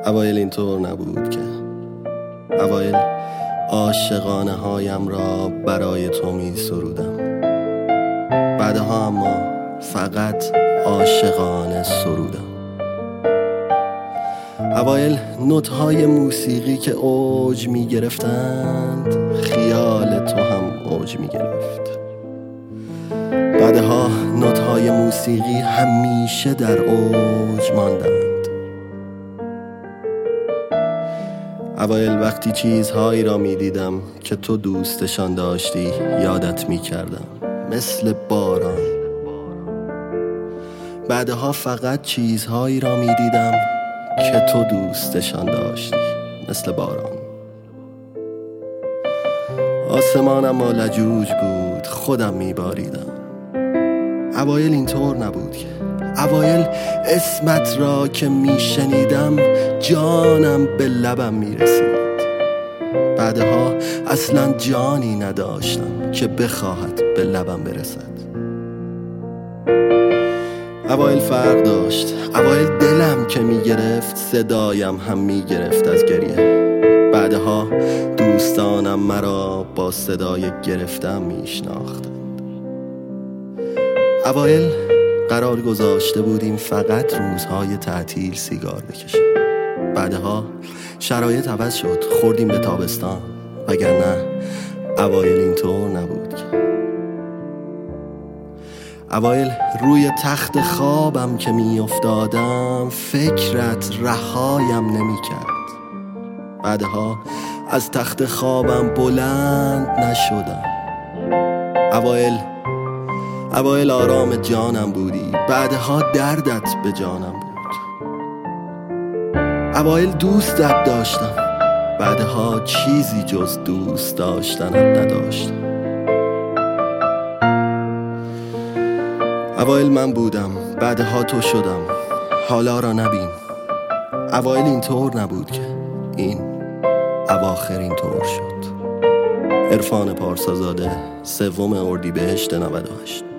اوایل اینطور نبود که اوایل عاشقانه هایم را برای تو می سرودم، بعدها اما فقط عاشقانه سرودم. اوایل نوت‌های موسیقی که اوج می گرفتند، خیال تو هم اوج می گرفت. بعدها نوت‌های موسیقی همیشه در اوج ماندند. اوایل وقتی چیزهایی را می دیدم که تو دوستشان داشتی یادت می کردم، مثل باران. بعدها فقط چیزهایی را می دیدم که تو دوستشان داشتی، مثل باران. آسمانم لجوج بود، خودم می باریدم. اوایل اینطور نبود که اوایل اسمت را که می شنیدم جانم به لبم می رسید. بعدها اصلا جانی نداشتم که بخواهد به لبم برسد. اوایل فرق داشت، اوایل دلم که می گرفت صدایم هم می گرفت از گریه. بعدها دوستانم مرا با صدای گرفتم می شناختند. اوایل قرار گذاشته بودیم فقط روزهای تعطیل سیگار بکشیم. بعدها شرایط عوض شد، خوردیم به تابستان. وگرنه اوایل اینطور نبود که اوایل روی تخت خوابم که می افتادم فکرت رهایم نمی کرد. بعدها از تخت خوابم بلند نشدم. اوایل آرام جانم بودی، بعدها دردت به جانم بود. اوایل دوستت داشتم، بعدها چیزی جز دوست داشتنت نداشتم. اوایل من بودم، بعدها تو شدم، حالا را نبین. اوایل اینطور نبود که این اواخر اینطور شد. عرفان پارسازاده، 3 اردیبهشت 98.